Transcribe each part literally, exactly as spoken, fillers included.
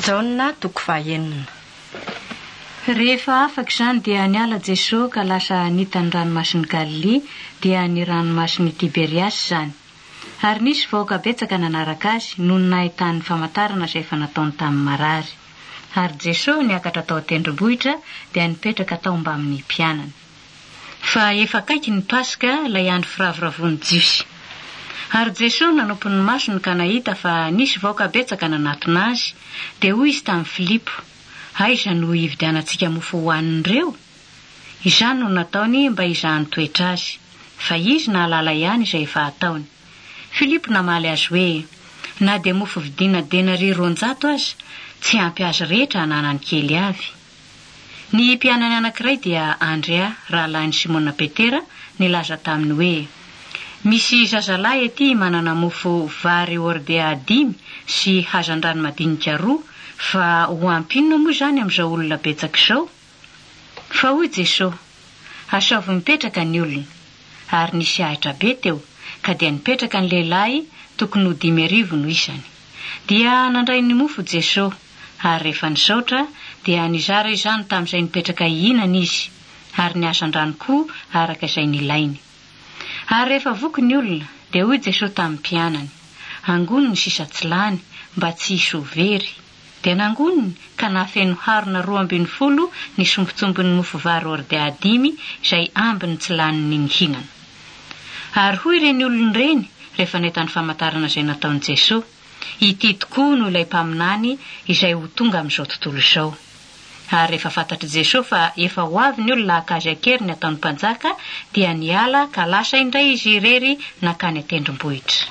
Jauna toko fahaenina. Rehefa afaka izany dia niala Jesosy ka lasa nitany ranomasiny Galilea dia ny ranomasiny Tiberias izany. Ary nisy vahoaka betsaka nanaraka azy noho ny nahitany famantarana izay efa nataony tamin'ny marary. Ary Jesosy niakatra tao tendrombohitra dia nipetraka tao mba amin'ny mpianany. Fa efa akaiky ny Pasika ilay andro firavoravoan'ny Jiosy. Ary Jesosy nanompo ny masony ka nahita fa nisy vahoaka betsaka nanatona azy dia hoy izy tamin'ny Filipo: "Aiza no hividianantsika mofo hohanin'ireo?" Izany no nataony mba hizahany toetra azy, fa izy nahalala ihany izay efa ataony. Filipo namaly azy hoe: "Na dia mofo vidiana denari roanjato aza, tsy ampy azy rehetra ananany kely avy." Ny mpianany anankiray dia Andrea, rahalahin'i Simona Petera, nilaza taminy hoe: "Misy zazalahy ety manana mofo vary ordea dimy sy hazan-drano madinika roa, fa ho ampinona moa izany amin'izao olona betsaka izao?" Fa hoy Jesosy: "Asaovy mipetraka ny olona." Ary nisy ahitra be teo, ka dia nipetraka ny lehilahy tokony ho dimy arivo no isany. Dia nandray ny mofo Jesosy, ary rehefa nisaotra dia nizara izany tamin'izay nipetraka ihinana izy, ary ny hazan-drano koa araka izay nilainy. Ary rehefa voky ny olona dia hoy Jesosy tamin'ny mpianany: "Angony ny sisa-tsilany mba tsy hisy ho very." Dia nangoniny ka nafeno harona roa ambin'ny folo ny sombitsombin'ny mofo vary ordea dimy izay ambiny tsilaniny nihinana. Ary hoy ireny olona ireny rehefa nahita ny famantarana izay nataon'i Jesosy: "Ity tokoa no ilay mpaminany izay ho tonga amin'izao tontolo izao." Ary rehefa fantatry Jesosy fa efa ho avy ny olona haka azy akeriny ataon'ny mpanjaka dia niala ka lasa indray izy irery nakany an-tendrombohitra.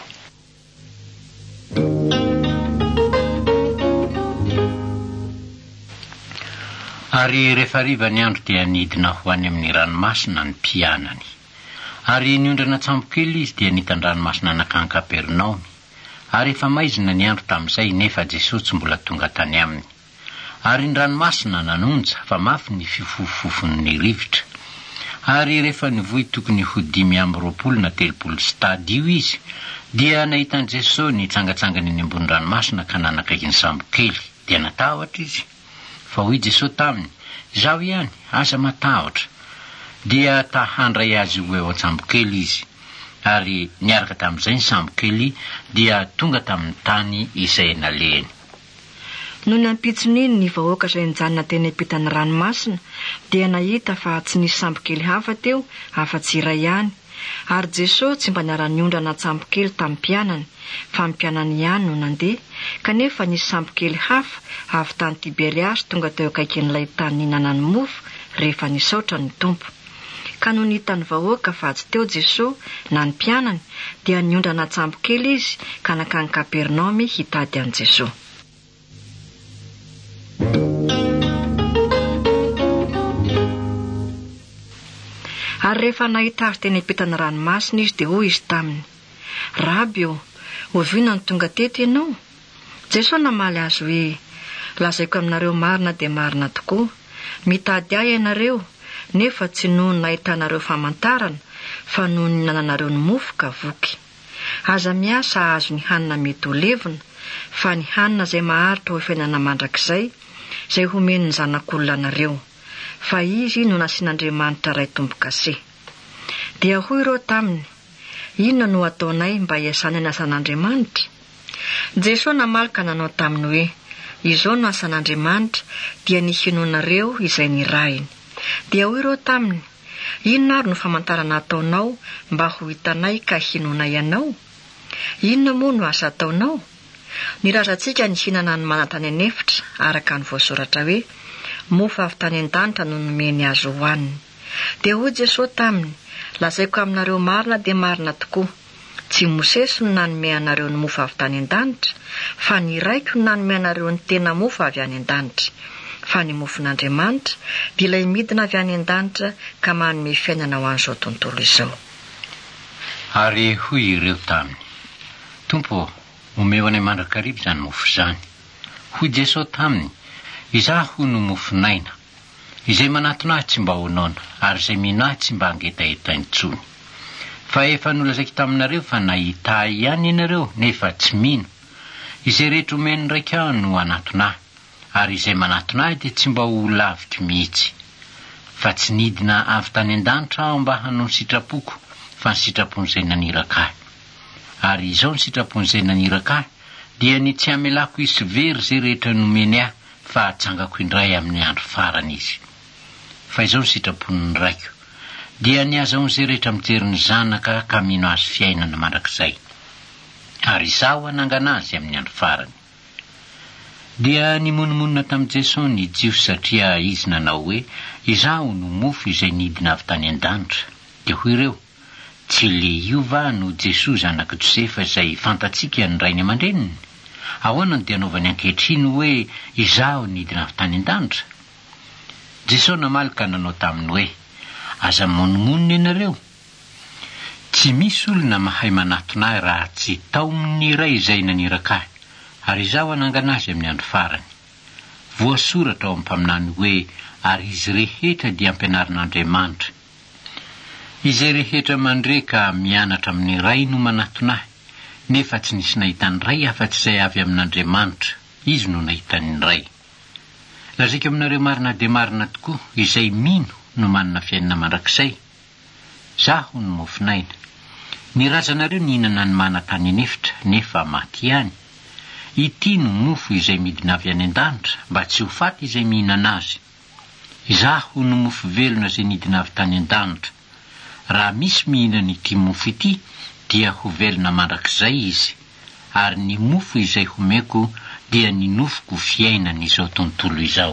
Ary rehefa riva ny andro dia nidina ho any amin'ny ranomasina ny mpianany. Ary niondrana tsambokely izy dia nitany ranomasina nakany Kapernaomy. Ary efa maizina ny andro tamin'izay nefa Jesosy tsy mbola tonga tany aminy. Ary ny ranomasina nanonja fa mafy ny fifofofon'ny rivotra. Ary rehefa nivoy tokony ho dimy amby roapolo na telopolo stadio izy, dia nahitany Jesosy nitsangatsangana eny ambony ranomasina ka nanakaiky ny sambokely, dia natahotra izy. Fa hoy Jesosy taminy: "Zaho ihany, aza matahotra." Dia tahandray azy ho eo an-tsambokely izy. Ary niaraka tamin'izay ny sambokely dia tonga tamin'ny tany izay nalehany. No nampitson'iny ny vahoaka izay nijanona teny am-pitan'ny ranomasina dia nahita fa tsy nisy sambokely hafa teo afa-tsy iray ihany. Ary Jesosy tsy mba niara-niondrana sambokely tamin'ny mpianany, fa ny mpianany ihany no nandeha, kanefa nisy sambokely hafa avy tany Tiberias tonga teo akaikin'ilay tany nihinanany mofo rehefa nisaotra ny Tompo. Ka no nihitany vahoaka fa tsy teo Jesosy na ny mpianany dia niondrana sambokely izy ka nakany Kapernaomy hitady an Jesosy. Ary rehefa nahita azy teny am-pitan'ny ranomasina izy dia hoy izy taminy: "Rabi, oviana ny tonga teto ianao?" Jesosy namaly azy hoe: "Lazaiko aminareo marina dia marina tokoa, mitady ahy ianareo, nefa tsy noho ny nahitanareo famantarana, fa noho ny nananareo ny mofo ka voky. Aza miasa ahazo ny hanina mety ho levona, fa ny hanina izay maharitra ho fiainana mandrakizay, izay homen'ny zanak'olona anareo. Fa izy no nasian'Andriamanitra ray tombo-kase." Dia hoy ireo taminy: "Inona no ataonay mba hiasana ny asan'Andriamanitra?" Jesosy namaly ka nanao taminy hoe: "Izao no asan'Andriamanitra dia ny hinoanareo izay nirahiny." Dia hoy ireo taminy: "Inona ary no famantarana ataonao mba ho hitanay ka hinoanay ianao? Inona moa no asa ataonao? Nirazantsika ny hinana ny manatany anefitra araka ny voasoratra hoe: mofo avy tany an-danitra no nomeny azy hohaniny." Dia hoy Jesosy taminy: "Lazaiko aminareo marina dia marina tokoa, tsy Mosesy no nanome anareo ny mofo avy tany an-danitra, fa ny raiko no nanome anareo ny tena mofo avy any an-danitra. Fa ny mofon'Andriamanitra dia ilay midina avy any an-danitra ka manome fiainana ho an'izao tontolo izao." Ary hoy ireo taminy: "Tompo, omeo anay mandrakariva izany mofo izany." Hoy Jesosy taminy: "Izaho no mofonaina. Izay manatona ahy tsy mba honoana, ary izay mino ahy tsy mba angetaeta intsony. Fa efa nolazaiko taminareo fa nahita ahy ihany ianareo nefa tsy mino. Izay rehetra omeny raika no anatona ahy. ary izay manatona ahy dia tsy mba ho laviky mihitsy, fa tsy nidina avy tany an-danitra aho mba hanao ny sitrapoko, fa ny sitrapon'izay naniraka ahy. Ary izao ny sitrapon'izay naniraka ahy dia ny tsy amelako isy very izay rehetra nomeny ahy, fa atsangako indray amin'ny andro farany izy. Fa izao ny sitrapon'ny raiko dia niazaho izay rehetra mijery ny zanaka ka mino azy fiainana mandrakizay, ary izaho hanangana azy amin'ny andro farany. Dia nimonmonina tamin'i Jesosy ny Jiosy satria izy nanao hoe izaho no mofo izay nidina avy tany an-danitra. Dia hoy ireo, tsy le io va no Jesosy zanak'i Josefa izay fantatsika ny rainy aman-dreniny? Ahoana no dia anaovany ankehitriny hoe izaho nidina avy tany an-danitra? Jesosy namaly ka nanao taminy hoe, aza monmonina ianareo. Tsy misy olona mahay manatona ahy raha tsy taon'ny iray izay naniraka ahy, ary izaho hanangana azy amin'ny andro farany. Voasoratra ao amin'ny mpaminany hoe, ary izy rehetra dia ampianarin'Andriamanitra. Izay rehetra mandreka mianatra amin'ny iray no manatona ahy, nefa tsy nisy nahitany iray afa-tsy izay avy amin'Andriamanitra, izy no nahitany iray. Lazaiko aminareo marina dia marina tokoa, izay mino no manana fiainana mandrakizay. Zaho no mofinaina. Ny razanareo nihinana ny mana tany anefitra, nefa maty ihany. Ity no mofo izay midina avy any an-danitra, mba tsy ho faty izay mihinana azy. Zaho no mofo velona izay nidina avy tany an-danitra. Raha misy mihinana ity mofo ity, dia ho velona mandrakizay izy, ary ny mofo izay homeko dia ny nofoko fiainana izao tontolo izao.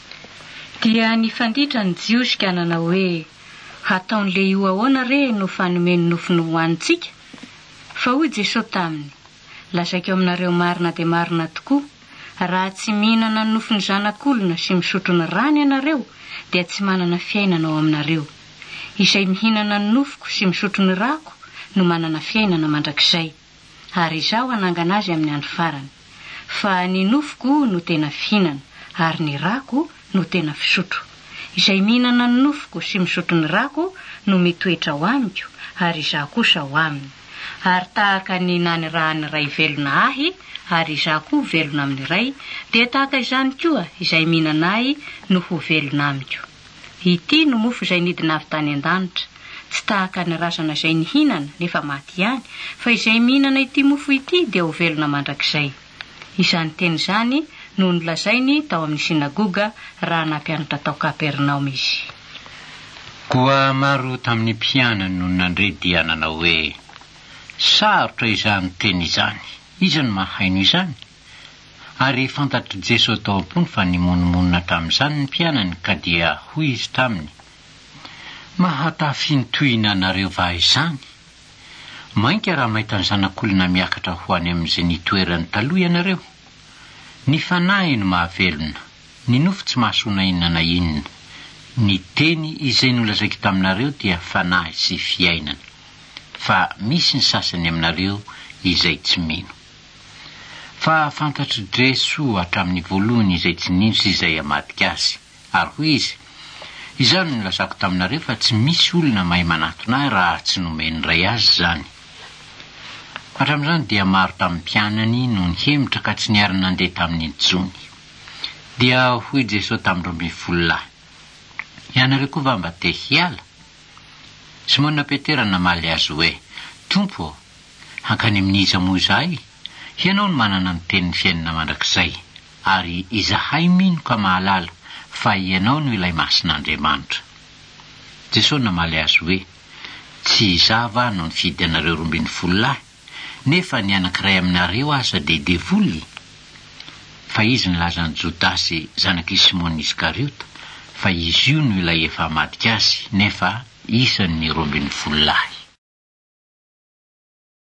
Dia nifanditra ny Jiosy ka nanao hoe, hataon'le io ahoana re no fanomeny nofo no hoanitsika? Fa hoy Jesosy taminy, lazaiko aminareo marina dia marina tokoa, raha tsy mihinana ny nofo ny zanak'olona sy misotro ny rano ianareo, dia tsy manana fiainana ao aminareo. Izay mihinana ny nofoko sy misotro ny rako no manana fiainana mandrakizay, ary izaho hanangana azy amin'ny andro farany. Fa ny nofoko no tena fihinana, ary ny rako no tena fisotro. Izay mihinana ny nofoko sy misotro ny rako no mitoetra ho amiko, ary izaho kosa ho aminy. Ary tahaka ny nanirahany ray velona ahy, ary izaho koa velona amin'ny ray, dia tahaka izany koa izay mihinana ahy no ho velona amiko. Ity no mofo izay nidina avy tany an-danitra, tsy tahaka ny razana izay nihinana nefa maty ihany, fa izay mihinana ity mofo ity dia ho velona mandrakizay. Izany teny izany no nolazainy tao amin'ny sinagoga raha nampianatra tao Kapernaoma izy. Koa maro tamin'ny mpianany no nandre dia nanao hoe, sarotra izany teny izany, iza no mahaino izany? Ary fantatry Jesosy tao am-pony fa nimonmonina tamin'izany ny mpianany, ka dia hoy izy taminy, mahatafintohina anareo va izany? Mainka raha mahita ny zanak'olona miakatra ho any amin'izay nitoerany taloha ianareo. Ny fanahy no mahavelona, ny nofo tsy mahasoana inona na inona. Ny teny izay nolazaiko taminareo dia fanahy sy fiainana, fa misy ny sasany aminareo izay tsy mino. Fa fantatry Jesosy hatramin'ny voalohany izay tsy nino sy izay hamadika azy, ary hoy izy, izany no nolazako taminareo fa tsy misy olona mahay manatona ahy raha tsy nomeny iray azy izany. Hatramin'izany dia maro tamin'ny mpianany no nihemitra ka tsy niary nandeha tamin'ny intsony. Dia hoy Jesosy tamin'ny roa ambin'ny folo lahy, ianareo koa va mba te hiala? Simona Petera namaly azy hoe, Tompo, hankany amin'iza moa izahay? Ianao no manana ny tenin'ny fiainana mandrakizay, ary izahay mino ka mahalala fa ianao no ilay masin'Andriamanitra. Jesosy namaly azy hoe, tsy izaho va no nifidy anareo roa ambin'ny folo lahy, nefa ny anankiray aminareo aza dia devoly. Fa izy nilazany Jodasy zanak'i Simona Iskariota, fa izy io no ilay efa hamadika azy, nefa isan'ny roa ambin'ny folo lahy.